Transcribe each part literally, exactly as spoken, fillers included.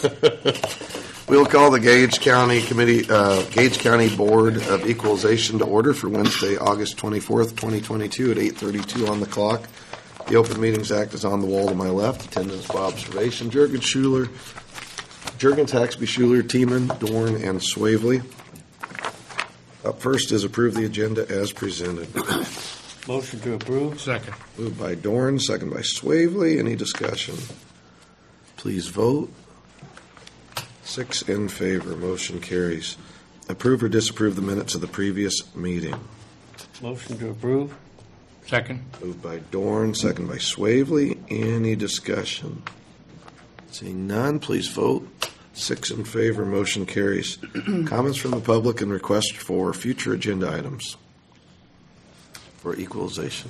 We'll call the Gage County Committee, uh, Gage County Board of Equalization to order for Wednesday, August twenty-fourth, twenty twenty-two at eight thirty-two on the clock. The Open Meetings Act is on the wall to my left. Attendance by observation. Jurgen Schuler, Jurgens, Haxby, Schuler, Tiemann, Dorn, and Swavely. Up first is approve the agenda as presented. Motion to approve. Second. Moved by Dorn, second by Swavely. Any discussion? Please vote. Six in favor. Motion carries. Approve or disapprove the minutes of the previous meeting. Motion to approve. Second. Moved by Dorn, second by Swavely. Any discussion? Seeing none, please vote. Six in favor. Motion carries. Comments from the public and requests for future agenda items for equalization.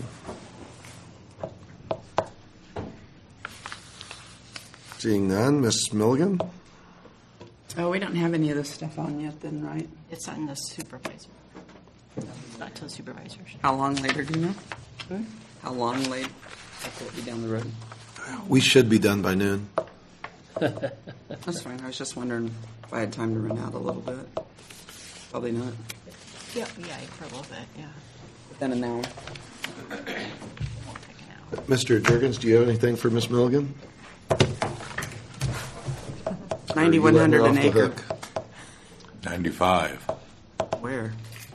Seeing none, Miz Milligan. Oh, we don't have any of this stuff on yet then, right? It's on the supervisor. Not to the supervisors. How long later, do you know? Hmm? How long late? Will it be down the road? We should be done by noon. That's fine. I was just wondering if I had time to run out a little bit. Probably not. Yeah, yeah, for a little bit, yeah. Within an hour. Won't take an hour. Mister Jurgens, do you have anything for Miz Milligan? ninety-one hundred an acre. ninety-five. Where?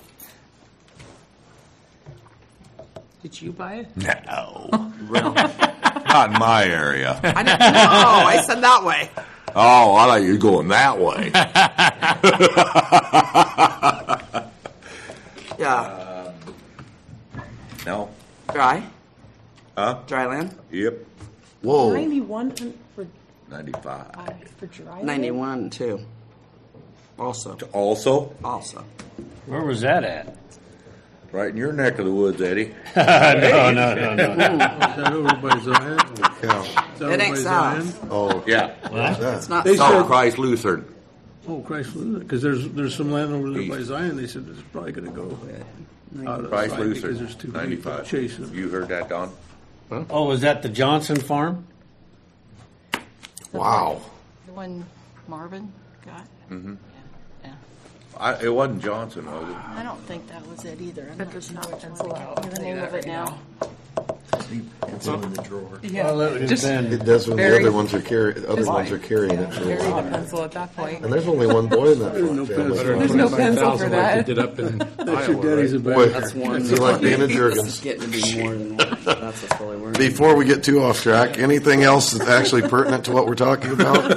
Did you buy it? No. Really? Not in my area. I didn't know. I said that way. Oh, I thought you were going that way. Yeah. No. Dry? Huh? Dry land? Yep. Whoa. ninety-one for, ninety-five. uh, for dry. ninety-one, too. Also. Also, Also. Where was that at? right in your neck of the woods, Eddie. no, no, no, no. Is that over by Zion? Cow. Is that It over ain't by south. Zion? Oh, Yeah. What? It's not They south. No, Christ Lutheran. Oh, Christ, because there's there's some land over there by Zion. They said it's probably going to go out of Christ sight because Lutheran. there's too many ninety-five. chasing them. You heard that, Don? Oh, was that the Johnson farm? wow. The one Marvin got? Mm-hmm. Yeah. yeah. I, it wasn't Johnson, was it? I don't think that was it either. I'm But not there's sure not which pencil one. out. The name of it now. It's in the drawer. Yeah. Well, it would have Just- been. It does when the Very- other ones are carrying. Other just ones are carrying it for a Bury the while. pencil at that point. And there's only one boy in that There's no family. pencil. There's no pencil for that. Did up in That's your Iowa, daddy's right? a Boy, banker. That's one. you like being a This is Jurgens. getting to be more than one. That's what's really worrying. Before we get too off track, anything else that's actually pertinent to what we're talking about?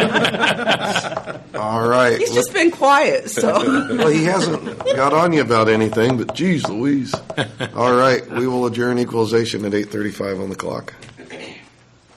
All right. He's just been quiet, so. Well, he hasn't got on you about anything, but geez Louise. All right, we will adjourn equalization at eight thirty-five on the clock.